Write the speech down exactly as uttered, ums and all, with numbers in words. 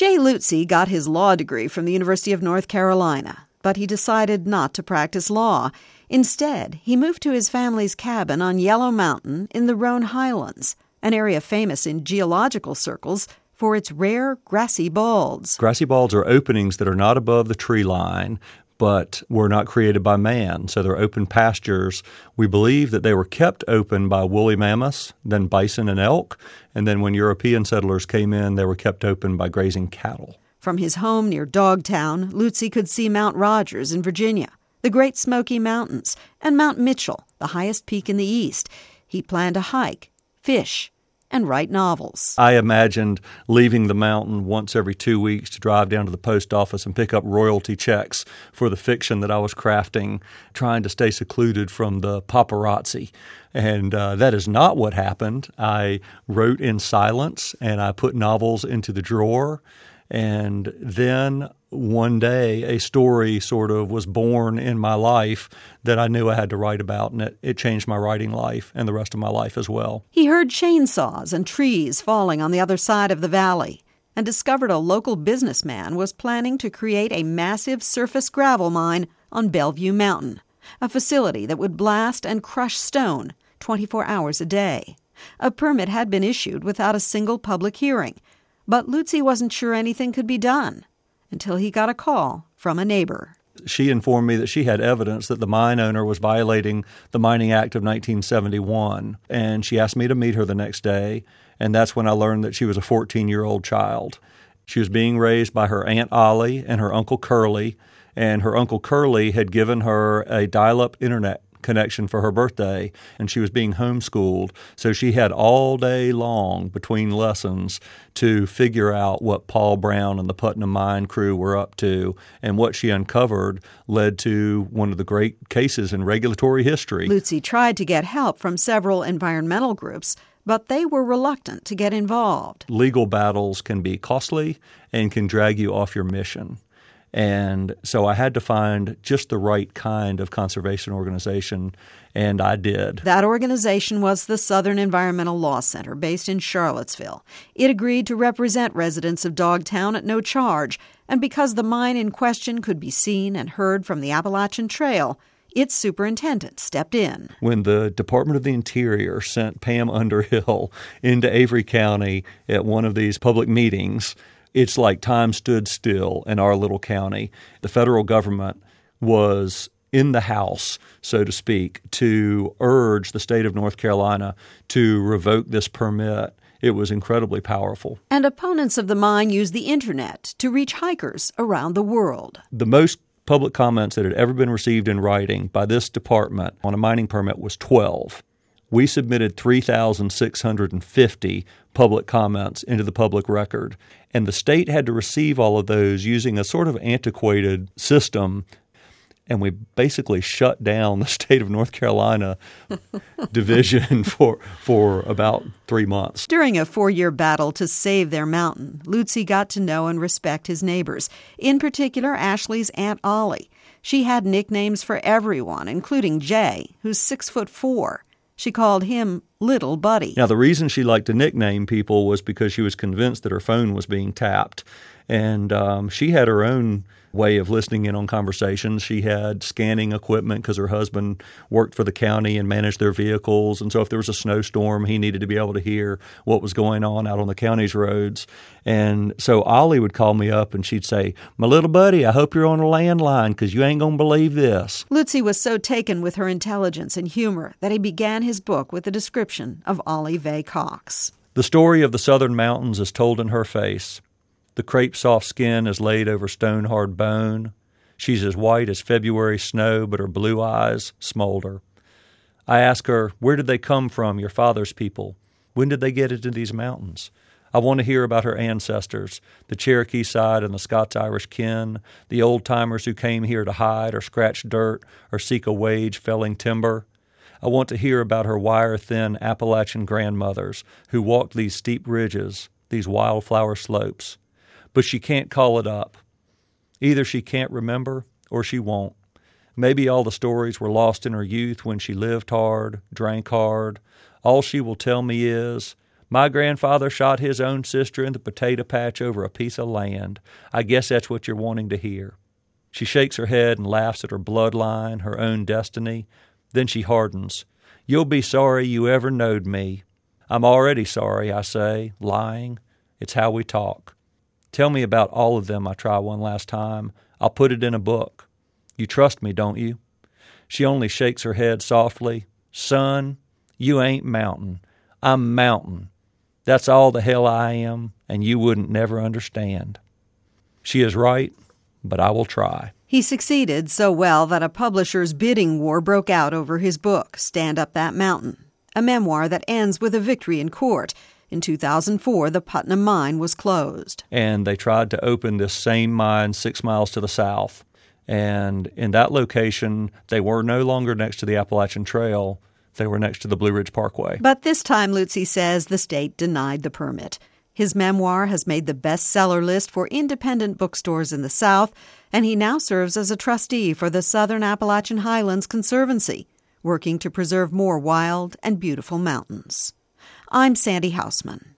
Jay Lutze got his law degree from the University of North Carolina, but he decided not to practice law. Instead, he moved to his family's cabin on Yellow Mountain in the Roan Highlands, an area famous in geological circles for its rare grassy balds. Grassy balds are openings that are not above the tree line, but were not created by man. So they're open pastures. We believe that they were kept open by woolly mammoths, then bison and elk, and then when European settlers came in, they were kept open by grazing cattle. From his home near Dogtown, Lutze could see Mount Rogers in Virginia, the Great Smoky Mountains, and Mount Mitchell, the highest peak in the east. He planned to hike, fish, and write novels. I imagined leaving the mountain once every two weeks to drive down to the post office and pick up royalty checks for the fiction that I was crafting, trying to stay secluded from the paparazzi. And uh, that is not what happened. I wrote in silence, and I put novels into the drawer. And then one day, a story sort of was born in my life that I knew I had to write about, and it, it changed my writing life and the rest of my life as well. He heard chainsaws and trees falling on the other side of the valley and discovered a local businessman was planning to create a massive surface gravel mine on Bellevue Mountain, a facility that would blast and crush stone twenty-four hours a day. A permit had been issued without a single public hearing, but Lutze wasn't sure anything could be done until he got a call from a neighbor. She informed me that she had evidence that the mine owner was violating the Mining Act of nineteen seventy-one, and she asked me to meet her the next day, and that's when I learned that she was a fourteen-year-old child. She was being raised by her Aunt Ollie and her Uncle Curly, and her Uncle Curly had given her a dial-up internet connection for her birthday, and she was being homeschooled. So she had all day long between lessons to figure out what Paul Brown and the Putnam Mine crew were up to, and what she uncovered led to one of the great cases in regulatory history. Lutze tried to get help from several environmental groups, but they were reluctant to get involved. Legal battles can be costly and can drag you off your mission. And so I had to find just the right kind of conservation organization, and I did. That organization was the Southern Environmental Law Center, based in Charlottesville. It agreed to represent residents of Dogtown at no charge, and because the mine in question could be seen and heard from the Appalachian Trail, its superintendent stepped in. When the Department of the Interior sent Pam Underhill into Avery County at one of these public meetings, it's like time stood still in our little county. The federal government was in the house, so to speak, to urge the state of North Carolina to revoke this permit. It was incredibly powerful. And opponents of the mine used the internet to reach hikers around the world. The most public comments that had ever been received in writing by this department on a mining permit was twelve. We submitted three thousand six hundred fifty public comments into the public record, and the state had to receive all of those using a sort of antiquated system, and we basically shut down the state of North Carolina division for for about three months. During a four-year battle to save their mountain, Lutze got to know and respect his neighbors, in particular Ashley's Aunt Ollie. She had nicknames for everyone, including Jay, who's six foot four. She called him Little Buddy. Now, the reason she liked to nickname people was because she was convinced that her phone was being tapped. And um, she had her own way of listening in on conversations. She had scanning equipment because her husband worked for the county and managed their vehicles. And so if there was a snowstorm, he needed to be able to hear what was going on out on the county's roads. And so Ollie would call me up and she'd say, "My little buddy, I hope you're on a landline because you ain't going to believe this." Lutze was so taken with her intelligence and humor that he began his book with a description of Ollie Vay Cox. The story of the Southern Mountains is told in her face. The crepe-soft skin is laid over stone-hard bone. She's as white as February snow, but her blue eyes smolder. I ask her, "Where did they come from, your father's people? When did they get into these mountains?" I want to hear about her ancestors, the Cherokee side and the Scots-Irish kin, the old-timers who came here to hide or scratch dirt or seek a wage felling timber. I want to hear about her wire-thin Appalachian grandmothers who walked these steep ridges, these wildflower slopes. But she can't call it up. Either she can't remember or she won't. Maybe all the stories were lost in her youth when she lived hard, drank hard. All she will tell me is, My grandfather shot his own sister in the potato patch over a piece of land. I guess that's what you're wanting to hear." She shakes her head and laughs at her bloodline, her own destiny. Then she hardens. "You'll be sorry you ever knowed me." "I'm already sorry," I say, lying. It's how we talk. "Tell me about all of them," I try one last time. "I'll put it in a book. You trust me, don't you?" She only shakes her head softly. "Son, you ain't Mountain. I'm Mountain. That's all the hell I am, and you wouldn't never understand." She is right, but I will try. He succeeded so well that a publisher's bidding war broke out over his book, Stand Up That Mountain, a memoir that ends with a victory in court. In two thousand four, the Putnam Mine was closed. And they tried to open this same mine six miles to the south. And in that location, they were no longer next to the Appalachian Trail. They were next to the Blue Ridge Parkway. But this time, Lutzy says, the state denied the permit. His memoir has made the bestseller list for independent bookstores in the South, and he now serves as a trustee for the Southern Appalachian Highlands Conservancy, working to preserve more wild and beautiful mountains. I'm Sandy Hausman.